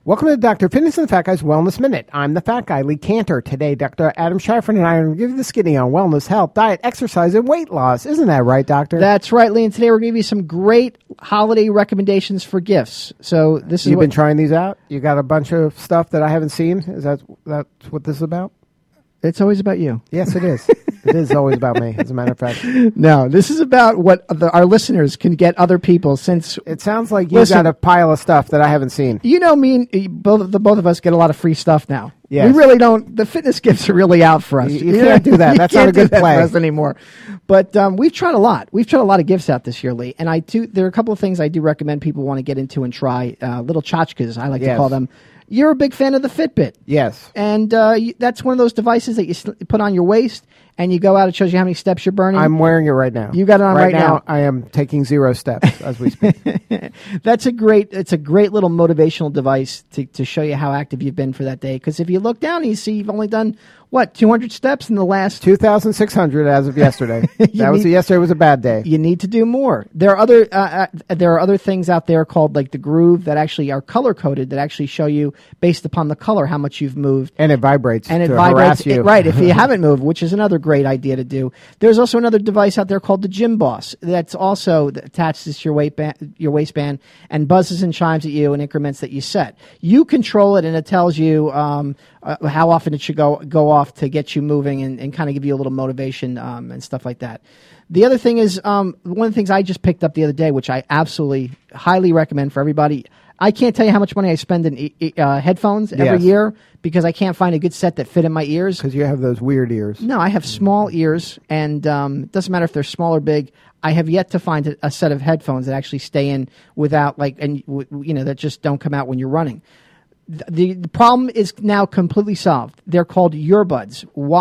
Welcome to Dr. Fitness and the Fat Guy's Wellness Minute. I'm the Fat Guy, Lee Cantor. Today, Dr. Adam Schaffer and I are going to give you the skinny on wellness, health, diet, exercise, and weight loss. Isn't that right, Doctor? That's right, Lee. And today we're going to give you some great holiday recommendations for gifts. So this is You've been trying these out? You got a bunch of stuff that I haven't seen? Is that's what this is about? It's always about you. Yes, it is. It is always about me, as a matter of fact. No, this is about what our listeners can get other people, since... It sounds like you got a pile of stuff that I haven't seen. You know me, both of us get a lot of free stuff now. Yes. We really don't... The fitness gifts are really out for us. You can't do that. That's not a good play for us anymore. But we've tried a lot. We've tried a lot of gifts out this year, Lee. And there are a couple of things I do recommend people want to get into and try. Little tchotchkes, I like to call them. You're a big fan of the Fitbit. Yes. And that's one of those devices that you put on your waist, and you go out. It shows you how many steps you're burning. I'm wearing it right now. You got it on right now. I am taking 0 steps as we speak. It's a great little motivational device to show you how active you've been for that day. Because if you look down and you see you've only done, 200 steps in the last... 2,600 as of yesterday. Yesterday was a bad day. You need to do more. There are other things out there called like the Groove that actually are color-coded, that actually show you, based upon the color, how much you've moved. And it vibrates and it to vibrates, harass you. Right, if you haven't moved, which is another great idea to do. There's also another device out there called the Gym Boss that's also attached to your waistband and buzzes and chimes at you in increments that you set. You control it, and it tells you how often it should go off to get you moving and kind of give you a little motivation and stuff like that. The other thing is, one of the things I just picked up the other day, which I absolutely highly recommend for everybody. I can't tell you how much money I spend in headphones every year because I can't find a good set that fit in my ears. Because you have those weird ears. No, I have small ears, and it doesn't matter if they're small or big. I have yet to find a set of headphones that actually stay in without that just don't come out when you're running. The problem is now completely solved. They're called Earbuds.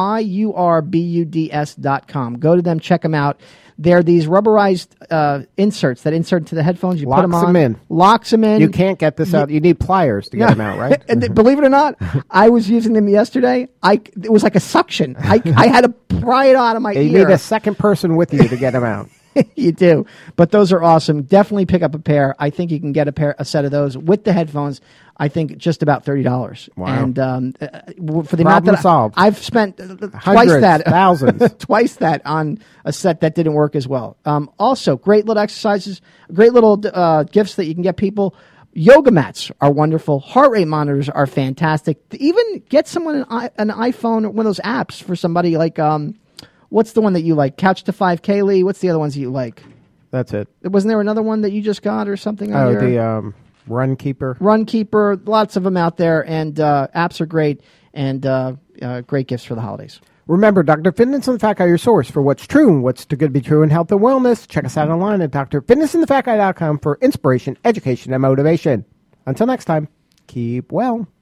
YURBUDS.com. Go to them, check them out. They're these rubberized inserts that insert into the headphones. You put them on. Locks them in. You can't get this out. You need pliers to get them out, right? And believe it or not, I was using them yesterday. It was like a suction. I had to pry it out of my ear. You need a second person with you to get them out. You do. But those are awesome. Definitely pick up a pair. I think you can get a set of those with the headphones. I think just about $30. Wow. And for the amount that solved. I've spent thousands. twice that on a set that didn't work as well. Also, great little exercises, great little gifts that you can get people. Yoga mats are wonderful. Heart rate monitors are fantastic. Even get someone an iPhone or one of those apps for somebody like... what's the one that you like? Couch to 5K, Lee? What's the other ones that you like? That's it. Wasn't there another one that you just got or something? The Runkeeper. Runkeeper. Lots of them out there, and apps are great, and great gifts for the holidays. Remember, Dr. Fitness and the Fat Guy, your source for what's true and what's too good to be true in health and wellness. Check us out online at drfitnessandthefatguy.com for inspiration, education, and motivation. Until next time, keep well.